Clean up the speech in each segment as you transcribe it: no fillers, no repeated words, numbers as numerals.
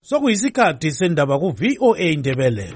Sokuyisikhathi sendaba ku VOA Indebele.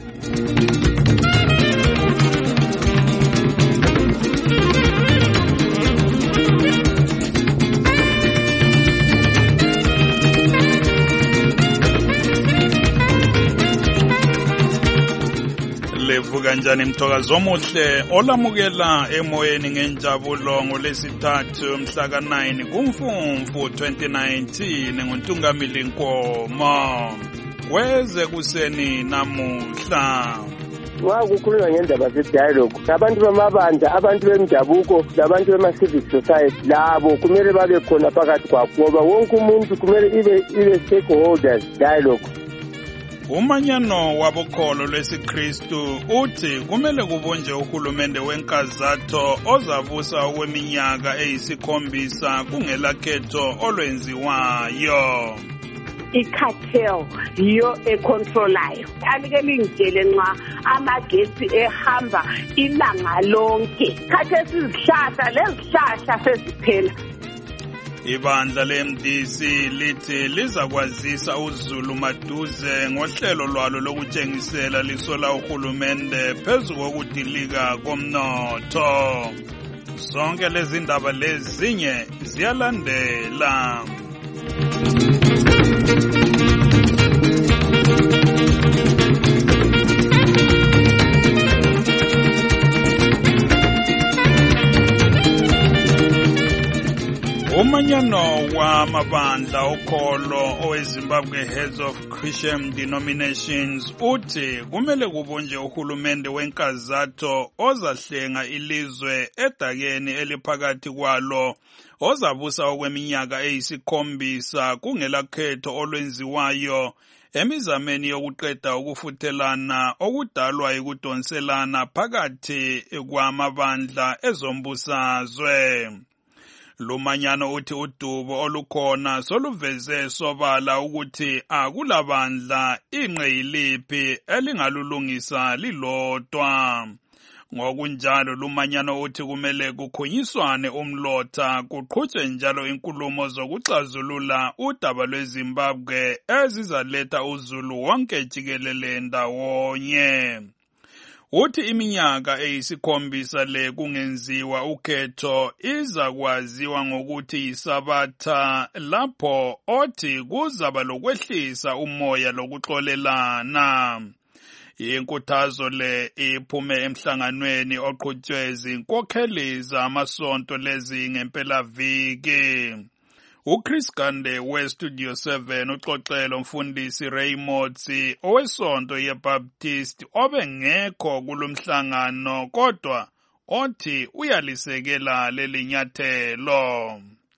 Levuka njani mthokazi omuhle olamukela emoyeni ngenjabulo ngolesithathu mhla ka-9 kuMfumfu 2019 nguNtungamili Nkomo kweze kuseni namuhla. Kukhulunywa ngendaba ze-dialogue, abantu bamabandla, abantu bemdabuko labantu bema-civic society labo kumele babe khona phakathi kwabo ngoba wonke umuntu kumele ibe stakeholders dialogue. Umanyano wabokholo lwesiKristu uthi kumele kubunje uhulumende wenkazatho ozabusa okweminyaka eyisikhombisa kungelakhetho olwenziwayo. I-cartel yiyo econtrolayo. Alike lingitshele nxa amagesi ehamba ilanga lonke. Khathesi izihlahla lezihlahla seziphela. Ibandla le-MDC lithi lizakwazisa uZulu maduze ngohlelo lwalo lokutshengisela lisola uhulumende phezu kokudilika komnotho. Zonke lezi ndaba lezinye ziyalandela. Umanyano wamabandla okholo oweZimbabwe Heads of Christian Denominations uthi kumele kubunje uhulumende wenkazatho ozahlenga ilizwe edakeni eliphakathi kwalo ozabusa okweminyaka eyisikhombisa kungelakhetho olwenziwayo emizameni yokuqeda ukufuthelana okudalwa yikudonselana phakathi kwamabandla ezombusazwe. Lumanyano uthi udubo olukhona soluveze sobala ukuthi akulabandla ingqeyiliphi elingalulungisa lilodwa. Ngokunjalo lumanyano uthi kumele kukhunyiswane umlotha kuqhutshwe njalo inkulumo zokuxazulula udaba lweZimbabwe ezizaletha uZulu wonke jikelele ndawonye. Uthi iminyaka eyisikhombisa le kungenziwa ukhetho izakwaziwa ngokuthi yisabatha lapho othi kuzaba lokwehlisa umoya lokuxolelana. Inkuthazo le iphume emhlanganweni oqhutshwe zinkokheli zamasonto lezi ngempelaviki. uChris Gande weStudio 7 uxoxela umfundisi Raymond owesonto yeBaptist obengekho kulomhlangano kodwa othi uyalisekela lelinyathelo.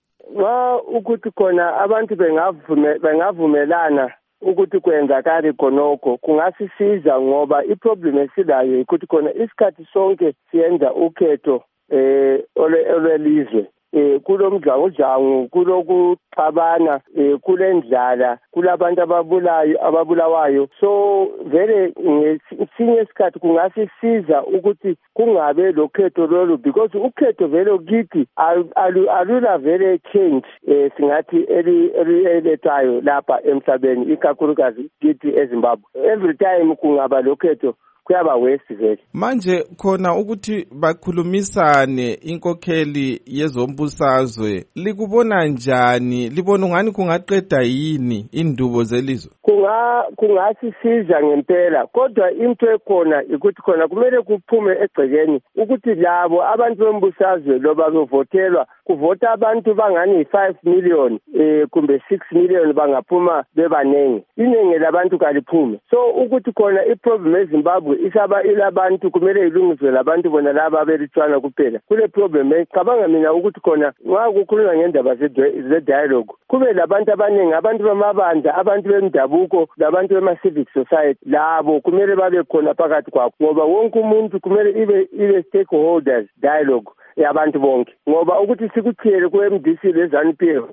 Ukuthi khona abantu bengavumelana ukuthi kwenzakala khonokho kungasisiza ngoba iproblem esilayo ukuthi khona isikhathi sonke siyenza ukhetho olwelizwe. Kulomdlavujangu kulokuxabana kulendlala kulabantu ababulawayo so vele ngesinye isikhathi kungasisiza ukuthi kungabe lokhetho lolu because ukhetho vele kithi alula vele change singathi eliletayo lapha emhlabeni ikakhulukazi kithi eZimbabwe every time kungaba lokhetho kuyaba west vele. Manje khona ukuthi bakhulumisane inkokheli yezombusazwe likubona njani libona ungani kungaqeda yini indubo zelizwe? Kungasisiza ngempela kodwa into ekhona ukuthi khona kumele kuphume egcekeni ukuthi labo abantu bembusazwe loba bevotelwa kuvota abantu bangani 5 million kumbe 6 million bangaphuma bebanenge inenge labantu kaliphume so ukuthi khona iproblem eZimbabwe isaba ilabantu kumele ilungiswe labantu bona laba belitshwana kuphela kule problem ecabanga mina ukuthi khona nxa kukhulunywa ngendaba ze-dialogue kube labantu abaningi abantu bamabandla abantu bemdabuko labantu bema-civic society labo kumele babe khona phakathi kwabo ngoba wonke umuntu kumele ibe stakeholders dialogue yabantu bonke ngoba ukuthi sikuthiyele ku-MDC le-ZANU-PF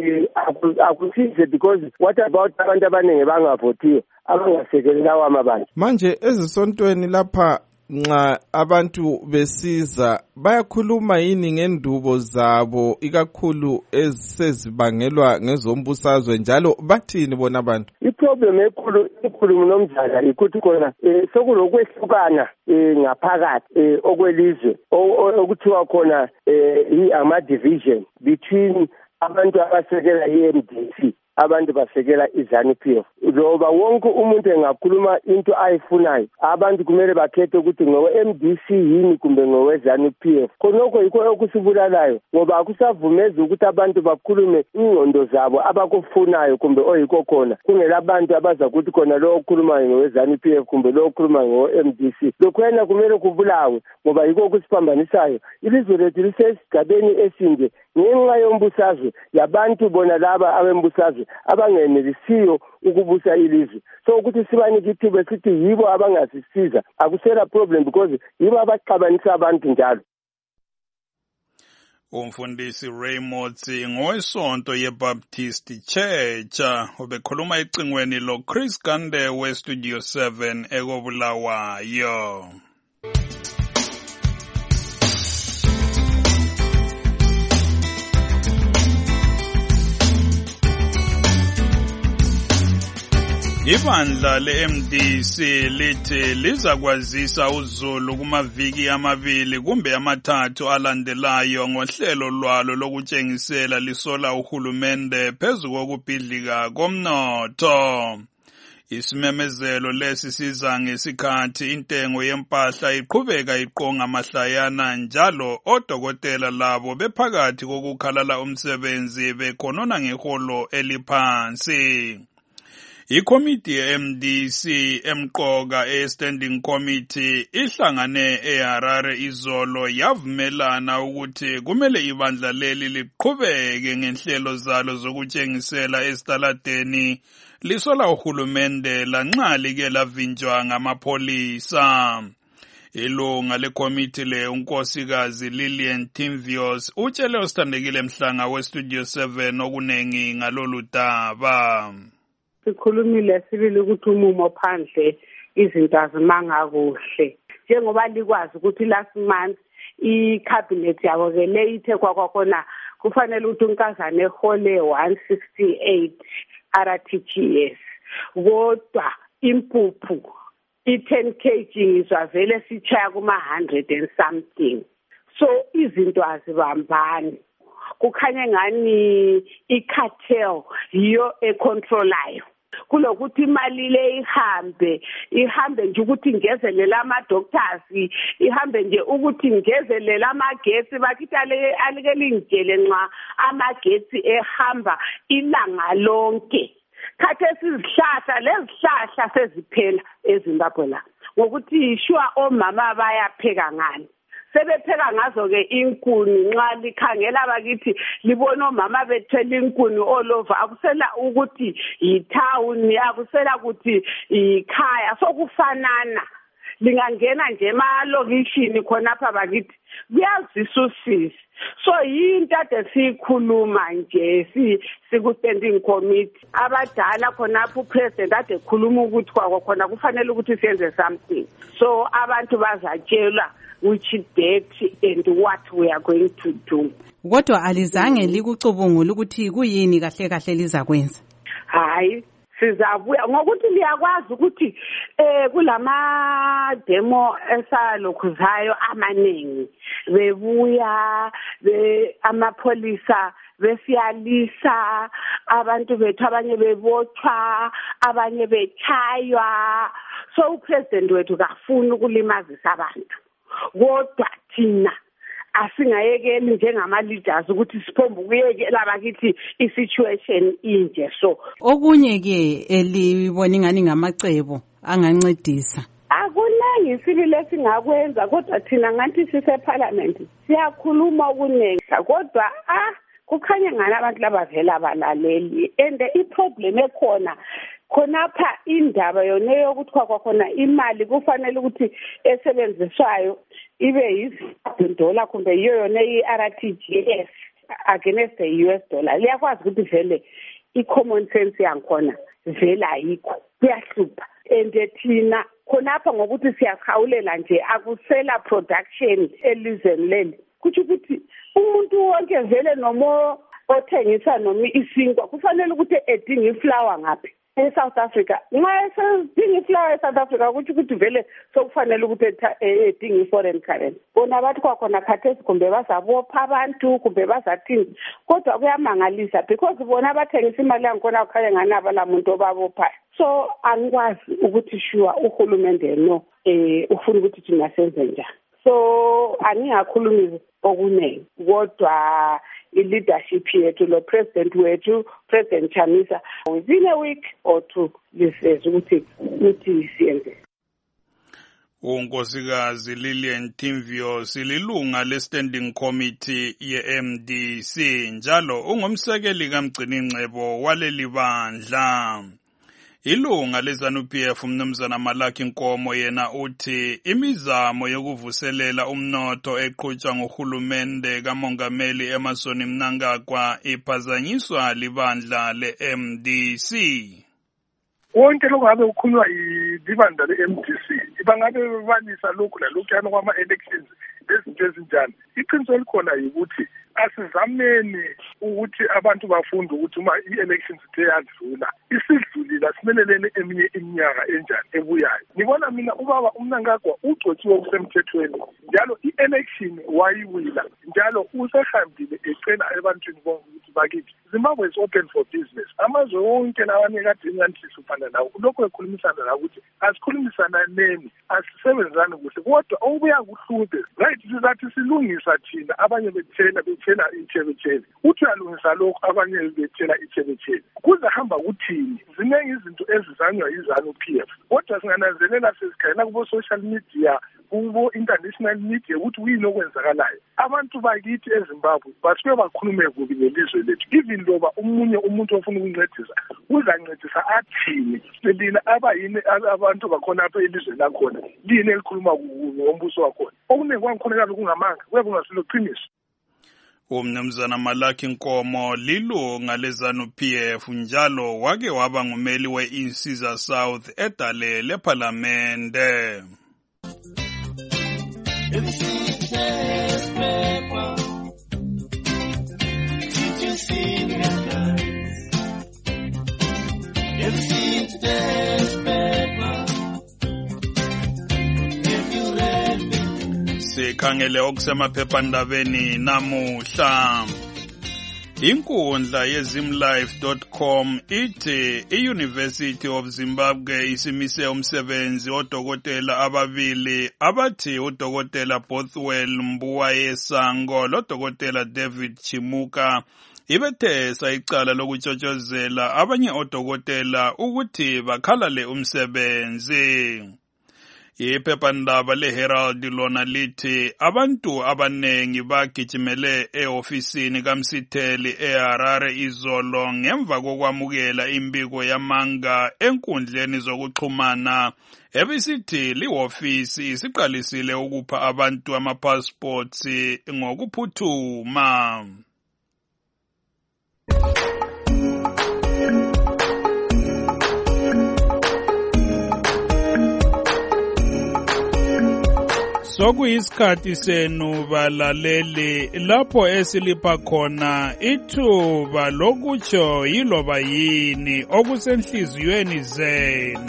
akusize because what about abantu abaningi bangavotiyo abangasekeli lawo amabandla. Manje ezisontweni lapha nxa abantu besiza bayakhuluma yini ngendubo zabo ikakhulu esezibangelwa ngezombusazwe njalo bathini bona abantu? Iproblem ekhulu mnomzana ikuthi khona sokulokwehlukana ngaphakathi okwelizwe okuthiwa khona ama-division between abantu abasekela i-MDC abantu basekela iZANU-PF. Loba wonke umuntu engakhuluma into ayifunayo, abantu kumele bakhethe ukuthi ngowe-MDC yini kumbe ngowe-ZANU-PF. Khonokho yikho okusibulalayo ngoba akusavumezi ukuthi abantu bakhulume ingqondo zabo abakufunayo kumbe oyikho khona kungela abantu abaza ukuthi khona lo okhulumayo ngowe-ZANU-PF kumbe lo okhulumayo ngowe-MDC. Lokhu yena kumele kubulawe ngoba yikho okusipambanisayo. Ilizwe lethu lisesigabeni esinje ngenxa yombusazwe yabantu bona laba abembusazwe abangenelisiyo ukubusa ilizwe. So ukuthi sibanike ithuba sithi yibo abangasisiza akusela problem because yibo abaxabanisa abantu njalo. Umfundisi Raymond ngowesonto yeBaptist Church ubekhuluma ecingweni lo Chris Gande weStudio 7 ekobulawayo. Ibandla le-MDC lithi lizakwazisa uZulu kumaviki amabili kumbe amathathu alandelayo ngohlelo lwalo lokutshengisela lisola uhulumende phezu kokubhidlika komnotho. Isimemezelo lesi siza ngesikhathi intengo yempahla iqhubeka iqonga mahlayana njalo odokotela labo bephakathi kokukhalala umsebenzi bekhonona ngeholo eliphansi. Ikomiti ye-MDC emqoka e-Standing Committee ihlangane eHarare izolo yavumelana ukuthi kumele ibandla leli liqhubeke ngenhlelo zalo zokutshengisela esitaladeni lisola uhulumende lanxa like lavinjwa ngamapholisa. Ilunga lekomiti le unkosikazi Lillian Timvios utshele osithandekile Mhlanga weStudio 7 okunengi ngalolu daba. Sikhulumile sibili ukuthi umumo phandle izinto azimanga kuhle njengoba likwazi ukuthi last month icabinet yabo ke leyithe kwakhona kufanele ukuthi unkazana ehole 168 RTGS kodwa impuphu i10 kg izwavele sichaya kuma 100 and something. So izinto azibambani kukhanya ngani icartel yiyo econtrolayo kulokuthi imali le ihambe nje ukuthi ingezelela ama-doctors ihambe nje ukuthi ingezelela amagetsi bakithi alike lingitshele nxa amagetsi ehamba ilanga lonke khathesi izihlahla lezihlahla seziphela eZimbabwe la ngokuthi sure omama bayapheka ngani sebepheka ngazo ke inkuni nxa likhangela bakithi libona omama bethela inkuni all over akusela ukuthi yitown akusela ukuthi ikhaya sokufanana lingangena nje emalokishini khonapha bakithi kuyazisa usisi so yinto ade sikhuluma nje siku-standing committee abadala khonapha upresident ade ekhuluma ukuthi kwakhona kufanele ukuthi siyenze something so abantu bazatshelwa which date and what we are going to do. Kodwa alizange likucubungula ukuthi kuyini kahle kahle lizakwenza? Hayi sizabuya ngokuthi liyakwazi ukuthi kulama demo esalokhuzayo amaningi bebuya amapolisa besiyalisa abantu bethu abanye bebotshwa abanye bechaywa so upresident wethu kafuna ukulimazisa abantu kodwa thina asingayekeli njengama-leaders ukuthi siphombe ukuyekela bakithi i-situation inje so. Okunye ke elibona ingani ngamacebo angancedisa. Akuningi sibili esingakwenza kodwa thina ngathi sise-parliament siyakhuluma okunengi kodwa kukhanya ngani abantu labavela balaleli and i-problem ekhona khonapha indaba yona yokuthi kwakhona imali kufanele ukuthi esebenziswayo ibe $1 kumbe yiyo yona i-RTGS against the US dollar liyakwazi ukuthi vele i-common sense yankhona vele ayikho kuyahlupha and thina khonapha ngokuthi siyahawulela nje akusela production elizweni leli kuthi ukuthi umuntu wonke vele noma othengisa noma isinkwa kufanele ukuthi edinga iflower ngaphi eSouth Africa nxa esedinga iflower eSouth Africa kuthi ukuthi vele sokufanele ukuthi edinga iforeign currency bona bathi kwakhona khathesi kumbe bazabopha abantu kumbe bazathini kodwa kuyamangalisa because bona bathengisa imali yakhona ukhaya ngani abalamuntu obabophayo so angikwazi ukuthi sure uhulumende no ufuna ukuthi thina senze njani so angingakhulumi okunene kodwa i-leadership yethu lo president wethu President Chamisa within a week or two liseza ukuthi siyenze. uNkosikazi Lillian Timvio sililunga le-Standing Committee ye-MDC njalo ungumsekeli kaMgcinincebo waleli bandla. Ilunga leZANU-PF umnumzana Malaki Nkomo yena uthi imizamo yokuvuselela umnotho eqhutshwa nguhulumende kamongameli Emmerson Mnangagwa iphazanyiswa libandla le-MDC. Wonke lokho ukhulunywa libandla le-MDC bangabe bebalisa lokhu nalokhuyana kwama-elections lezinto ezinjani. Iqiniso elikhona yikuthi asizameni ukuthi abantu bafunde ukuthi uma i-elections ziyadlula isidlulile simelelene eminye iminyaka enjani ebuyayo. Ngibona mina ubaba uMnangagwa ugcotshiwe kusemthethweni njalo i-election wayiwina njalo usehambile ecela ebantwini bonke ukuthi bakithi Zimbabwe is open for business. Amazwe wonke lawane kade ingantisufana nawo lokho ekhulumisana la ukuthi asikhulumisana neni asisebenzane kuhle kodwa okubuya kuhluphe right sizathi silungisa thina abanye bethela ichebechebe uthi uyalungisa lokho abanye bethela ichebechebe kuzahamba kuthini ziningi izinto ezizanywa yiZANU-PF kodwa singananzelela sesikhayela kubo social media kubo international media ukuthi kuyini okwenzakalayo abantu bakithi eZimbabwe basuke bakhulume kubi ngelizwe lethu even loba umuntu ofuna ukuncedisa uzancedisa athini lina abayini abantu bakhona apha elizweni lakhona lini elikhuluma ngombuso wakhona okuningi kwangikhona kungamanga kungasilo qiniso. Umnumzana Malaki Nkomo lilunga leZANU-PF njalo wake waba ngumeli we-Insiza South edale lephalamende. Sikhangele okusemaphephandabeni namuhla. Inkundla yezimlife.com ithi iUniversity of Zimbabwe isimise umsebenzi odokotela ababili abathi udokotela Bothwell Mbuwaye Sango lodokotela David Chimuka ibethesa icala lokutshotshozela abanye odokotela ukuthi bakhalale umsebenzi. Iphephandaba leHerald lona lithi abantu abanengi bagijimele eofisini kaMsitheli eHarare izolo ngemva kokwamukela imbiko yamanga enkundleni zokuxhumana ebisithi liofisi isiqalisile ukupha abantu amapassports ngokuphuthuma. Sokuyisikhathi senu balaleli lapho esilipha khona ithuba lokutsho yiloba yini okusenhliziyweni zenu.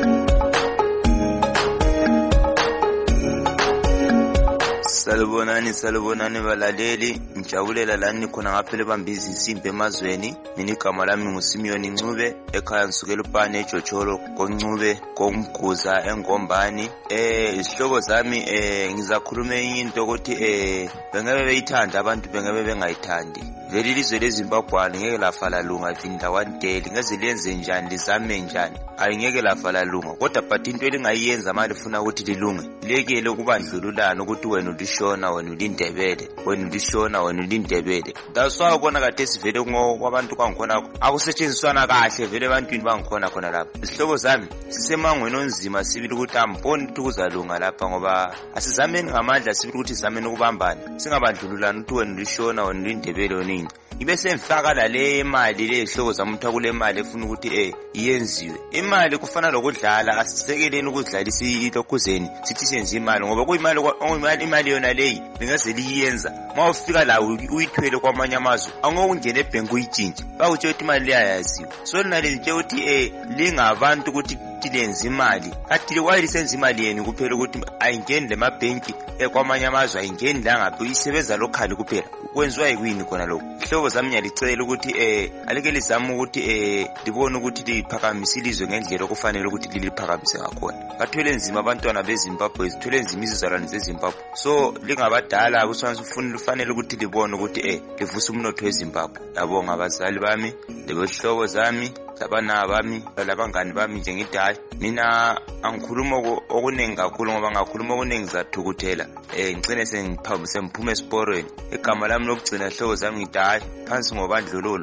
Salubonani balaleli ngijabulela lani khona ngaphela bambizi isimbi emazweni mina igama lami nguSimeon Ncube ekhaya ngisukela uPane eJocholo koNcube komguza engombani isihloko zami ngizakhuluma into ukuthi bengabe beyithanda abantu bengabe bengayithandi vele ilizwe leZimbabwe ngeke lafala lunga thinda one day ngeze lenze njani lizame njani ayingeke lafala lunga kodwa but into elingayenza manje ufuna ukuthi lilunge lekele ukubandlululana ukuthi wena ulishona wena ulindebele wena ulishona wena wena ulindebele. That's why ubona kade sivele kwabantu kwangikhona akusetshenziswana kahle vele ebantwini bangikhona khona lapha. Isihlobo zami sisemangweni onzima sibili ukuthi amboni ukuthi kuzalunga lapha ngoba asizameni ngamandla sibili ukuthi sizameni ukubambana. Singabandlululana ukuthi wena ulishona wena ulindebele onini. Ibe semfaka le imali le ihlobo zami ukuthi kule mali efuna ukuthi iyenziwe. Imali kufana lokudlala asisekeleni ukudlalisa ilokhuzeni sithi senze imali ngoba imali yona leyi bengeze liyenza mawufika la uyithwele kwamanye amazwe angokungena ebhenki uyitshintshe bawutsho ukuthi imali leyayaziwe. So nale nje ukuthi lingabantu ukuthi lenza imali kathi likwayile senza imali yeni kuphela ukuthi ayingeni lemabhenki kwamanye amazwe ayingeni la ngaphi uyisebenza lokhali kuphela. Kwenziwa yini khona lokho? Ihlobo zami ngiyacela ukuthi aleke lizama ukuthi libone ukuthi liphakamise ilizwe ngendlela okufanele ukuthi liliphakamise ngakhona. Bathwele nzima abantwana beZimbabwe, zithwele nzima izizalwane zeZimbabwe. So lingabadala kufanele ukuthi libone ukuthi livusa umnotho weZimbabwe. Yabonga abazali bami, lebehlobo zami, labana bami, labangani bami njengidala. Mina angikhuluma okuningi kakhulu ngoba ngakhuluma okuningi zathukuthela. Ngicine sengiphume esiporweni. Igama lami lokugcina ihlobo zami ngidala phansi ngobandlululo.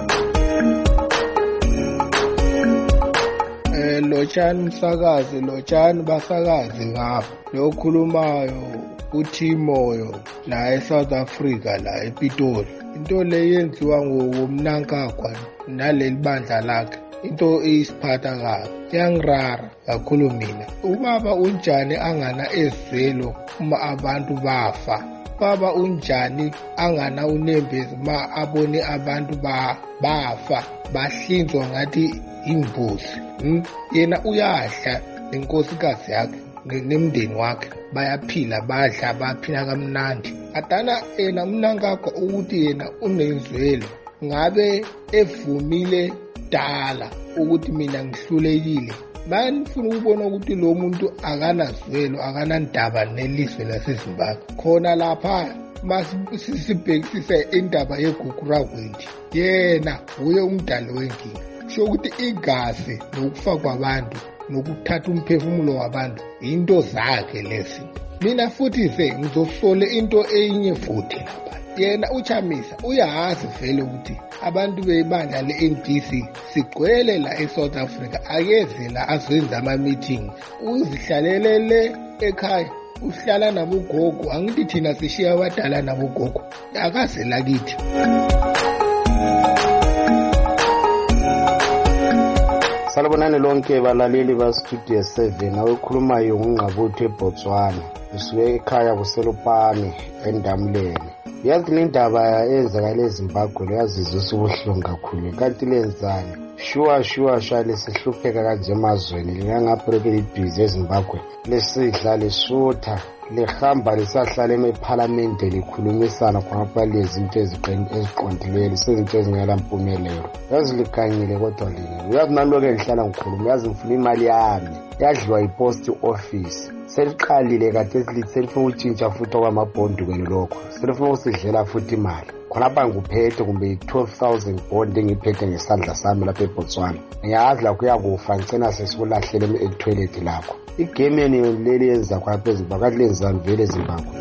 Lotshani umsakazi, lotshani basakazi ngapha. Lokhulumayo uThimoyo la eSouth Africa la ePitoli. Into le yenziwa ngomnankagwa naleli bandla lakhe. Into isiphatha kabi. Yangirara kakhulu mina. Ubaba unjani angana ezelo uma abantu bafa? Baba unjani angana unembezi ma abone abantu bafa bahlinzwa ngathi imbuzi. Yena uyahla nenkosikazi yakhe nemndeni wakhe bayaphila badla baphila kamnandi. Adana yena umnankakho ukuthi yena unenzwelo ngabe evumile dala ukuthi mina ngihlulekile. Manifuna ukubona ukuthi lo muntu akanazwelo akanandaba nelizwe laseZimbabwe. Khona lapha masisibhekisise indaba yeGugurawindi yena uye umdali wenkinga. Sho ukuthi igazi nokufa kwabantu nokuthatha umphefumulo wabantu into zakhe lezi. Mina futhi ngizosole into enye futhi lapha. Yena uChamisa uyazi vele ukuthi abantu bebandla leMDC sigcwele la eSouth Africa akeze la azenza ama-meeting. Uzihlalelele ekhaya uhlala nabogogo. Angithi thina sishiya abadala nabogogo akaze lakithi. Salibonani lonke balaleli baStudio 7 awukhulumayo ngungqabuthe eBotswana usuke ekhaya kuselupane eNdamleni. Yazi le ndaba eyenzakala eZimbabwe yazizwisa ubuhlungu kakhulu kanti lenzani sure shale sihlupheka kanje emazweni lingangapho libhizi eZimbabwe lesidla lesutha lihamba lisahlala eParliament likhulumisana khonapha lezi into eziqondileyo sezinto ezingela mpumelelo. Yazi likanyile kodwa lini uyazi naloku engihlala ngikhuluma yazi ngifuna imali yami yadliwa ipost office. Seliqalile kade selifuna utshintsha futhi kwamabhondi kwenu lokho selifuna usidlela futhi imali khonapha nguphethe kumbe 12,000 bond engiphethe ngesandla sami lapha eBotswana. Ngiyazi la kuyakufa ngicina sesikulahlele etoilet lakho. Igame yeni leli yenza khapha eZimbabwe kade lenzani vele eZimbabwe.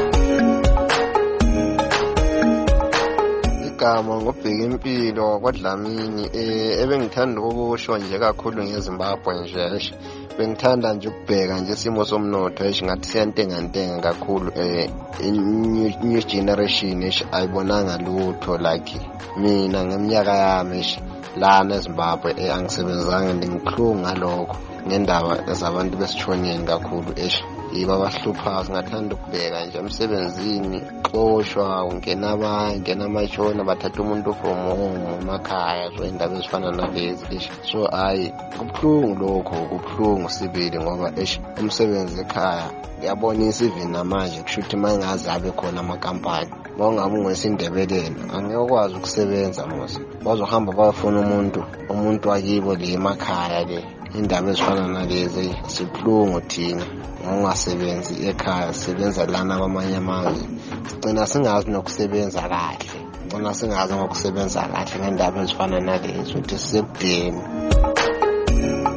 Igama ngobheka impilo kwaDlamini ebengithanda ukusho nje kakhulu ngeZimbabwe nje bengithanda nje ukubheka nje isimo somnotho ngathi siyantengantenga kakhulu new generation ayibonanga lutho like mina ngeminyaka yami lana eZimbabwe angisebenzanga ngikuhlunga ngalokho ngendaba zabantu besithonyeni kakhulu yiba bahlupha singathanda ukubheka nje emsebenzini xoshwa ungena amashona bathatha umuntu from home emakhaya so indaba ezifana nalezi so kubuhlungu lokho kubuhlungu sibili ngoba umsebenzi ekhaya ngiyabonisa even namanje kushuthi mangazi abe khona amakampani bongabe ungwesindebeleni angekwazi ukusebenza mose bazohamba bayafuna umuntu wakibo le emakhaya le indaba ezifana nalezi sibuhlungu thina ungasebenzi ekhaya sebenza lana kwamanye amazwe sigcina singazi nokusebenza kahle singazi ngokusebenza kahle ngendaba ezifana nalezi ukuthi sisebudeni.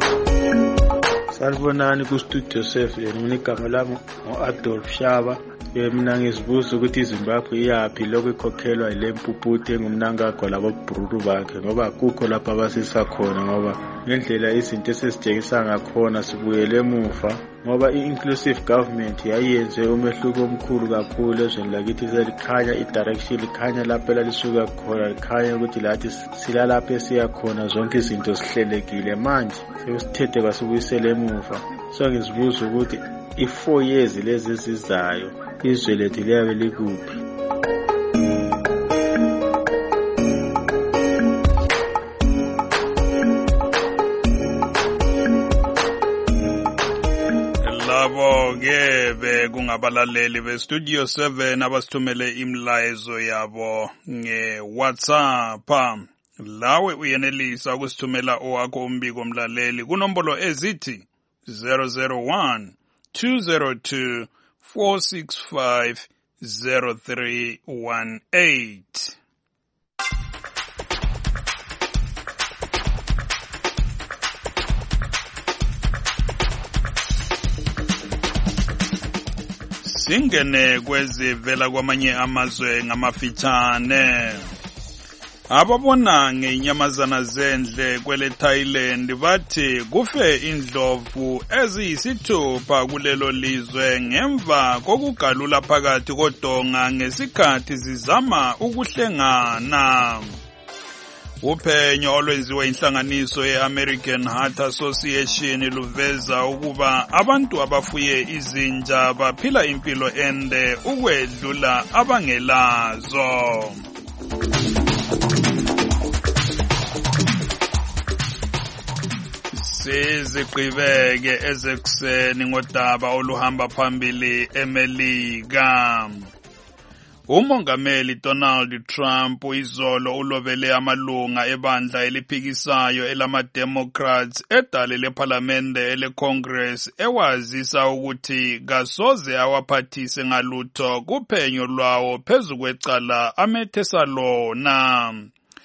Salibonani kuStudio 7 mina igama lami ngoAdolf Shaba mina ngizibuza ukuthi iZimbabwe iyaphi lokho ikhokhelwa yile mpuputi engumnankagwa labobhururu bakhe ngoba kukho lapha abasisa khona ngoba ngendlela izinto esesitshengisa ngakhona sibuyele emuva ngoba i-inclusive government yayenze umehluko omkhulu kakhulu ezweni lakithi selikhanya i-direction likhanya lapho elisuka khona likhanya ukuthi lathi silalapho esiya khona zonke izinto zihlelekile manje sebesithethe kwasibuyisela emuva so ngizibuza ukuthi i-4 years lezi ezizayo izwe lethu liyabe likuphi. Labo-ke bekungabalaleli bestudio 7 abasithumele imlayezo yabo nge-WhatsApp. Lawe uyenelisa ukusithumela owakho umbiko mlaleli kunombolo ezithi 001-202-465-0318. Singene kwezivela kwamanye amazwe ngamafitshane. Ababona ngenyamazana zendle kwele Thailand bathi kufe indlovu eziyisithupha kulelo lizwe ngemva kokugalula phakathi kodonga ngesikhathi zizama ukuhlengana. Uphenyo olwenziwe inhlanganiso ye-American Heart Association luveza ukuba abantu abafuye izinja baphila impilo ende ukwedlula abangelazo. Sizigqibeke ezekuseni ngodaba oluhamba phambili eMelika. Umongameli Donald Trump izolo ulobele amalunga ebandla eliphikisayo elama-Democrats edale lephalamende ele-Congress ewazisa ukuthi kasoze awaphathise ngalutho kuphenyo lwawo phezu kwecala amethesa lona.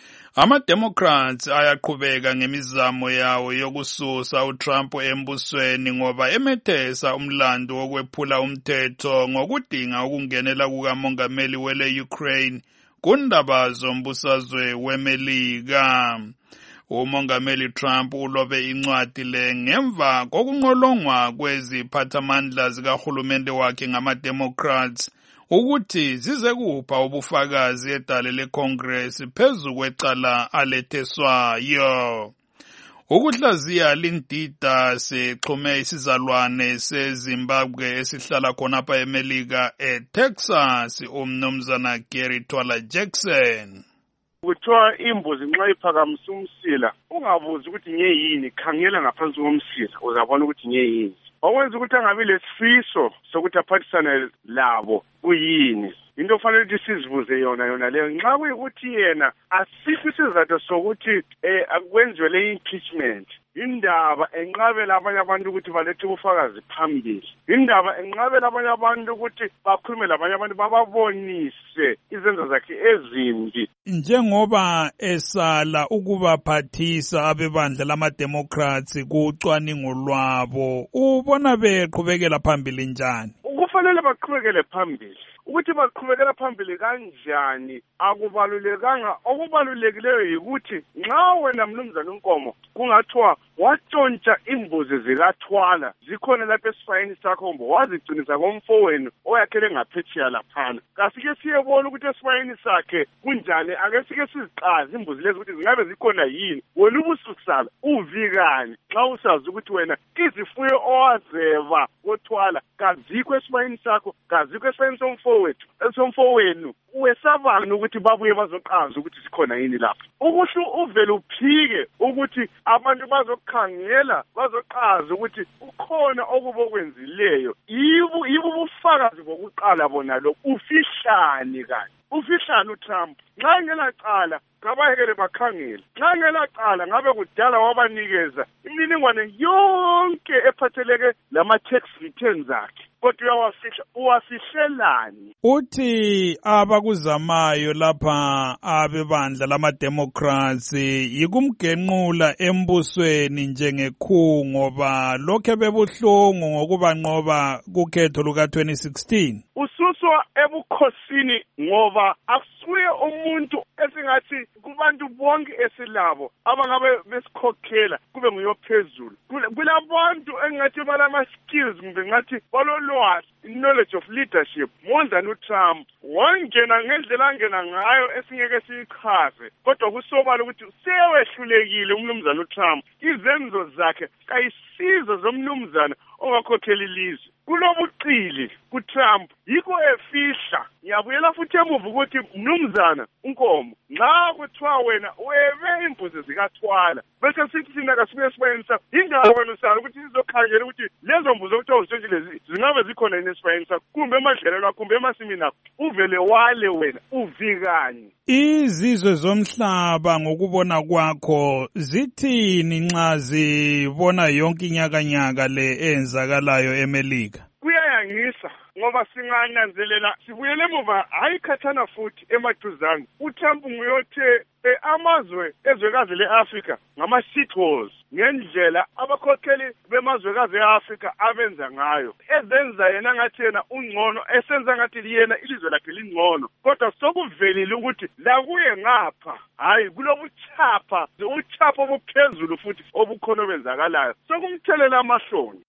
Ama-Democrats ayaqhubeka ngemizamo yawo yokususa uTrump embusweni ngoba emethesa umlando wokwephula umthetho ngokudinga ukungenela kukamongameli wele-Ukraine kundaba zombusazwe weMelika. Umongameli Trump ulobe incwadi le ngemva kokunqolongwa kweziphathamandla zikahulumende wakhe ngama-Democrats ukuthi zize kupha ubufakazi edale leCongress phezu kwecala aletheswayo. Ukuhlaziya lindida sexhume isizalwane seZimbabwe esihlala khonapha eMelika eTexas umnumzana Gary Twala Jackson. Kuthiwa imbuzi nxa iphakamisa umsila ungabuzi ukuthi ngeyini, khangela ngaphansi komsila uzabona ukuthi ngeyini. Okwenza ukuthi angabi lesifiso sokuthi aphathisane labo kuyini. Into ofanele ukuthi sizibuze yona leyo nxa kuyikuthi yena asikho isizathu sokuthi akwenziwe le impeachment. Indaba enqabela abanye abantu ukuthi balethe ubufakazi phambili. Indaba enqabela abanye abantu ukuthi bakhulume labanye abantu bababonise izenzo zakhe ezimbi. Njengoba esala ukubaphathisa abebandla lama-Democrats kucwaningo lwabo, ubona beqhubekela phambili njani? Kufanele baqhubekele phambili. Ukuthi baqhubekela phambili kanjani akubalulekanga. Okubalulekileyo yikuthi nxa wena mnumzana uNkomo kungathiwa watshontsha imbuzi zikaThwala zikhona lapha esifayini sakho mbo wazigcinisa komfowenu oyakhele ngaphetsheya laphana, kasike siyebona ukuthi esifayini sakhe kunjani. Ake sike siziqazi imbuzi lezi ukuthi zingabe zikhona yini. Wena ubususala uvikani xa usazi ukuthi wena izifuyo owazeva koThwala kazikho esifayini sakho, kazikho esifayini somfowenu. Wesabani ukuthi babuye bazoqaza ukuthi sikhona yini lapha. Ukuhle uvele uphike ukuthi abantu bazokhangela bazoqaza ukuthi ukhona okubokwenzileyo. Yibo ubufakazi bokuqala bona lo ufihlani kanti. Ufihlani uTrump. Nxa ngelacala ngabayekele bakhangele. Nxa ngelacala ngabe kudala wabanikeza imininingwane yonke ephatheleke lama-tax returns akhe. Kodwa uwafihlelani? Uthi abakuzamayo lapha abebandla lama-Democrats yikumgenqula embusweni njengekhungo ngoba lokho bebuhlungu ngokubanqoba kukhetho luka-2016. ususwa ebukhosini ngoba asuye umuntu esingathi kubantu bonke esilabo abangabe besikhokhela kube nguyophezulu kulabantu engathi balama-skills kumbe ngathi balolwazi knowledge of leadership more than uTrump wangena ngendlela angena ngayo esingeke siyichaze kodwa kusobala ukuthi sewehlulekile umnumzana uTrump izenzo zakhe kayisizo zomnumzana ongakhokhela ilizwe kulobuqili kuTrump yiko efihla ngiyabuyela futhi emuva ukuthi mnumzana uNkomo nxa kuthiwa wena webe imbuzi zikathwala bese sithi thina kasibuye sibayinisa ingalo wena usala ukuthi sizokhangela ukuthi lezo mbuzi okuthiwa uzitshentshile zingabe zikhona yini esibayinisa kumbe emadlelweni akho kumbe emasimini akho uvele wale wena uvikanye. Izizwe zomhlaba ngokubona kwakho zithini nxa zibona yonke inyakanyaka le enzakalayo eMelika? Kuyayangisa ngoba singananzelela sibuyele emuva hayi khathana futhi emaduzane uTrump nguyothe amazwe ezwekazi leAfrika ngama-shitholes ngendlela abakhokheli bemazwekazi eAfrika abenza ngayo ezenza yena ngathi yena ungcono esenza ngathi liyena ilizwe lakhe lingcono kodwa sokuvelile ukuthi la kuye ngapha hayi kulobuchapha ubuchapha obuphezulu futhi obukhona obenzakalayo sokumthelela amahloni.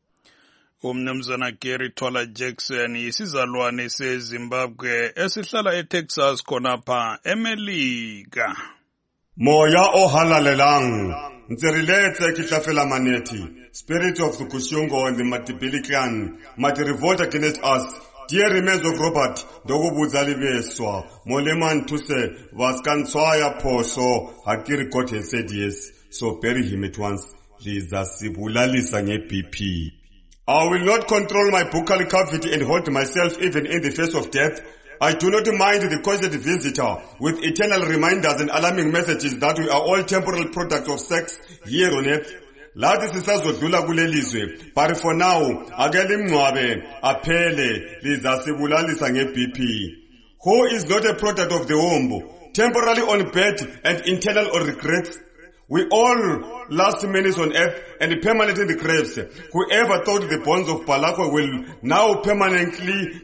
Umnumzana Gary Twala Jackson isizalwane seZimbabwe esihlala eTexas khonapha eMelika. Moya ohalalelang ntsiriletse ke tlafela maneti spirit of the Kushungo and the Matibili clan might revolt against us. Dear remains of Robert Dogobuza Libeswa Moleman Tuse Vaskantswaya Poso Hakiri Court has said yes, so bury him at once. Liza Sibulalisa BP. I will not control my buccal cavity and hold myself even in the face of death. I do not mind the constant visitor with eternal reminders and alarming messages that we are all temporal products of sex here on earth. Lathi sisazodlula kulelizwe, but for now, akele mncwabe, aphele, lizasibulalisa BP. Who is not a product of the womb, temporarily on bed and internal on regrets? We all last minutes on earth and permanent in the graves. Whoever thought the bones of Balakwa will now permanently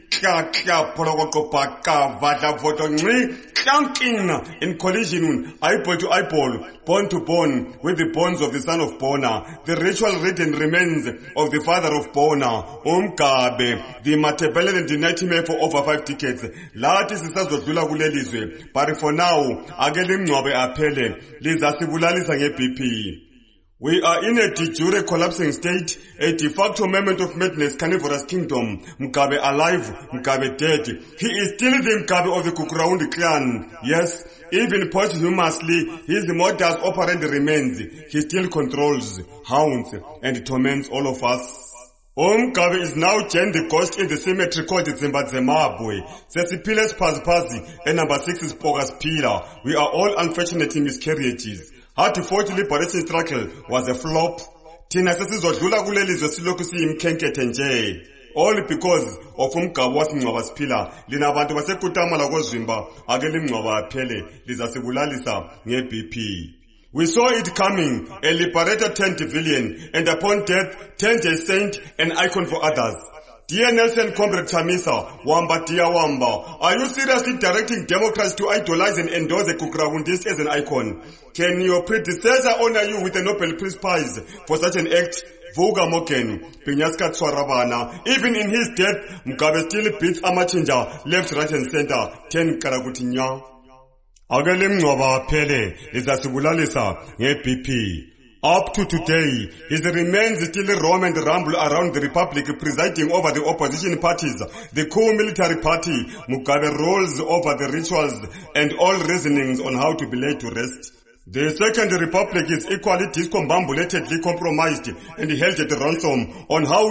in collision, eyeball to eyeball, bone to bone, with the bones of the son of Bona, the ritual written remains of the father of Bona, Umkabe, the Matebele and the nightmare for over 5 decades. Lathi sisazodlula kulelizwe, but for now, akele mncwabe aphele, lizasibulalisa BP. We are in a de jure collapsing state, a de facto moment of madness, carnivorous kingdom. Mugabe alive, Mugabe dead. He is still the Mugabe of the Kukuraundi clan. Yes, even posthumously, his modus operandi remains. He still controls, hounds, and torments all of us. Mugabe is now Jen the ghost in the cemetery called Zimbabwe. Sesipiles Pazpazi, and number 6 is Pogas Pila. We are all unfortunate miscarriages. Hard-to-forge liberation struggle was a flop. Thina sesizodlula kulelizwe siloku siyimkhenkethe nje. All because of umgabo wasingcwaba siphila. Lina abantu basekutama lakozimba akele imngcwaba aphele lizasibulalisa BP. We saw it coming. A liberator turned civilian and upon death turned a saint, an icon for others. Dear Nelson Comrade Chamisa, Wamba Dear Wamba, are you seriously directing Democrats to idolize and endorse the Kukurahundist as an icon? Can your predecessor honor you with a Nobel Peace Prize for such an act? Vuga Moken, Pinyaska Tswarabana, even in his death, Mugabe still beats Amachinja, left, right and center, 10 Karagutinya. Agale mngcwaba aphele, lizasibulalisa BP. Up to today, his remains still roam and rumble around the republic, presiding over the opposition parties. The coup military party, Mugabe rolls over the rituals and all reasonings on how to be laid to rest. The Second Republic is equally discombobulated, compromised and held at ransom on how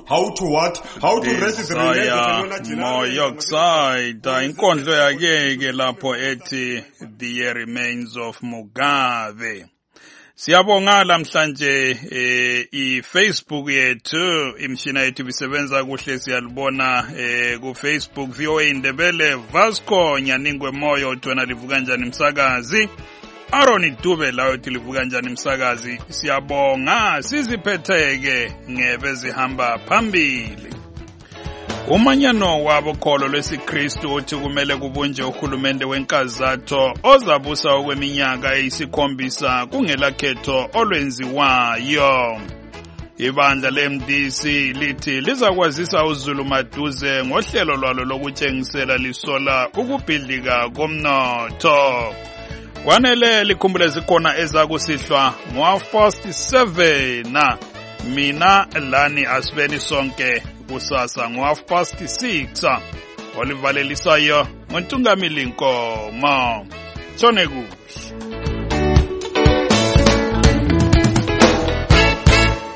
to rest the remains of moyoxide inkondlo yakeke lapho ethi the remains of Mugabe. Siyabonga namhlanje iFacebook yethu imshina yethu bisebenza kuhle siyalibona kuFacebook VOA Indebele Vasco Nyaningwe Moyo wena livuka kanjani msakazi Aaron Dube lawo livuka kanjani msakazi siyabonga siziphetheke ngebe zihamba phambili Umanyano wabokholo lwesiKristu uthi kumele kubunje uhulumende wenkazatho ozabusa okweminyaka eyisikhombisa kungelakhetho olwenziwayo. Ibandla le-MDC lithi lizakwazisa uZulu maduze ngohlelo lwalo lokutshengisela lisola ukubhidlika komnotho. Kwanele likhumbule zikhona ezakusihlwa ngo-7:30 mina lani asibeni sonke kusasa ngo-6:30 olivalelisayo ngontungamili Nkomo. Tshone kuhle.